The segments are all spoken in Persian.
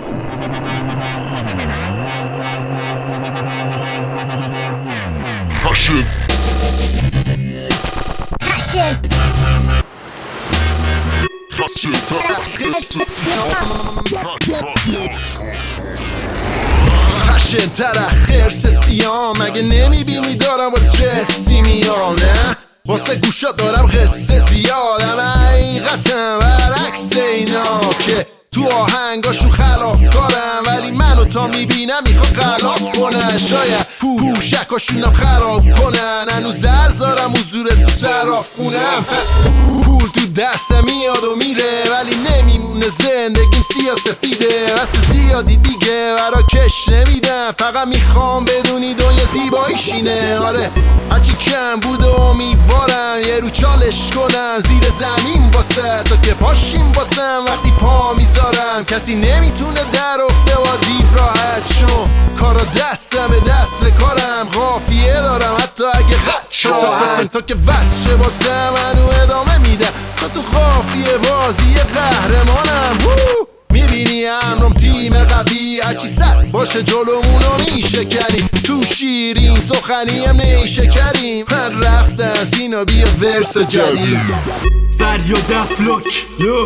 خشن تر خرس سیام مگه نمیبینی دارم با جسی میام نه واسه گوشا دارم قصه زیادم حقیقتم برعکس اینا که تو آهنگاشون خلاف کارم ولی منو تا میبینم میخوام غلاف کنن شاید پوشکاشونم خراب کنن هنوز زرز دارم حضور تو صراف کنم پول تو دستم میاد و میره ولی نمیمونه زندگیم سیاسفیده واسه زیادی دیگه برا کش نمیدم فقط میخوام بدونی دنیا زیباییشینه آره هرچی کم بوده امیدوارم یه رو چالش کنم زیر زمین واسه تا که پاشیم واسم وقتی پا میذارم کسی نمیتونه در افته با دیو راحت شو کارا دستم به دست کارم قافیه دارم حتی اگه خط شاهم تا که وصشه واسم منو ادامه میدم تا تو قافیه بازی قهرمانم میبینی امرم تیم قوی هرچی سر باشه جلومونو میشکنیم تو شیرین سخنیم نیشکریم من رفتم سینا بیا ورس جدید فریاد افلاک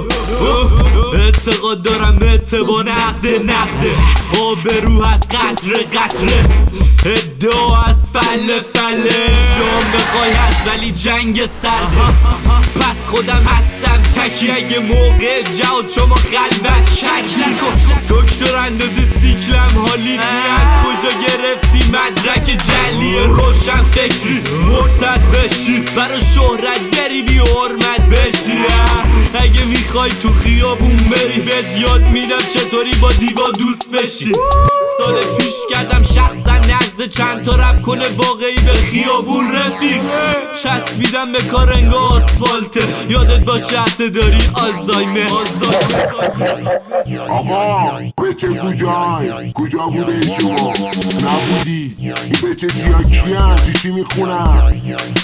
اعتقاد دارم اعتبار نقده آبرو از قطره ادعا از فله شام بخوای هست ولی جنگ سرده پس خودم هستم تکی اگه موقع جهاد شما خلوت شک نکن دکتر اندازه سیکلم حالی نیت کجا گرفتی مدرک جلی روشن فکری مرتد بشی برا شهرت بری بی حرمت بشی اگه میخوای تو خیابون بری بهت یاد میدم چطوری با دیوا دوست بشی سال پیش کردم شخصا نرزه چند تا رپ کنه واقعی به خیابون رفیق چسبیدم به کار انگا آسفالته یادت باشه حتی داری آلزایمر آقا بچه کجا بوده شما نبودی این بچه چیا کیان چی میخونن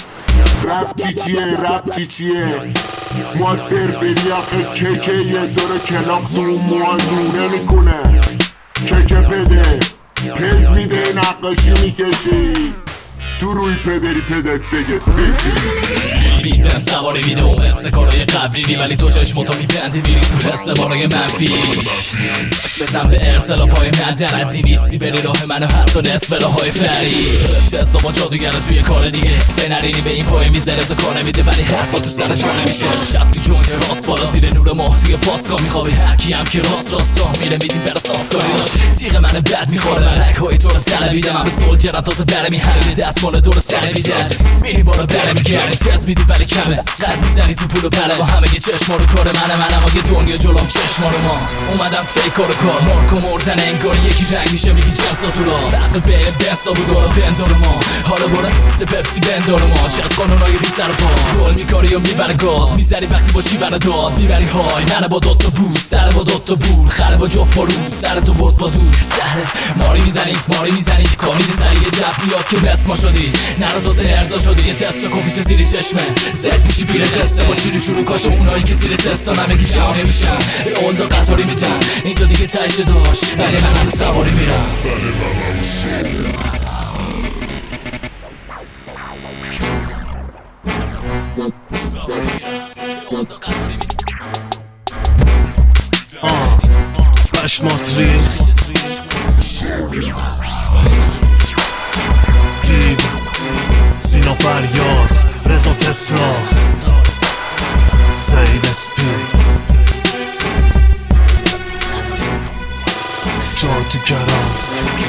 رب چیه مادر بری آخه ککه یه داره کلاق تو موان دونه میکنه ککه پده پز میده نقاشی میکشی تو روی پدری پدت بگه بیدن سواری میده و مثل کارای قبلی ولی تو چشماتو میبندی میری تو حس بارای منفی بزن به ارسلا پای من درندی نیستی بری راه منو حتی نصف راههای فرید تستا با جادوگرن توی کار دیگه بنرینی به این پای میزنه تو کار نمیده ولی حرفا تو سر جا نمیشه شب تو جوینت راست بالا زیر نور ماه توی پاسکا میخوابی هرکی هم که راست راه میره میدیم برا صاف کاری داشت تیغ من بد میخوره من رکهای تو رو طلبیدم من به سولجرم تازه برمی همین دست مال درست سر میدد میری بالا برمی کردی تز میدی ولی کمه قد میزنی تو پول و پله با همه یه چشما رو کار منم اگه دنیا جلوم چشما رو ماست اومدم فیکا رو کار مارکو مردن انگار یکی رنگ میشه میگی جنسا تو راست فرق بین بستا بود و بندار ما حالا برو سه پپسی بندار ما چقدر قانونای بی سر پا گل میکاری و میبره گاز میزنی وقتی با شیون داد میبری های منه با دوتا بوز سر با دوتا بول خره با جفت فرو سر تو بود با دور سهره ماری میزنی کامیدی سری یه جب بیاد که بس ما شدی نرو تازه ارزا شدی یه تست کپیش زیری چشمه زد میشی پیر قصه با چیلی شروع کاشو اونایی که زیر تستا نمگی جا نمیشن اولدا قطاری میتن اینجا دیگه تشه داشت ولی من هم سواری میرم پشمات ریخ دیو سینا فریاد رضا تسلا سعید اسپی جادوگران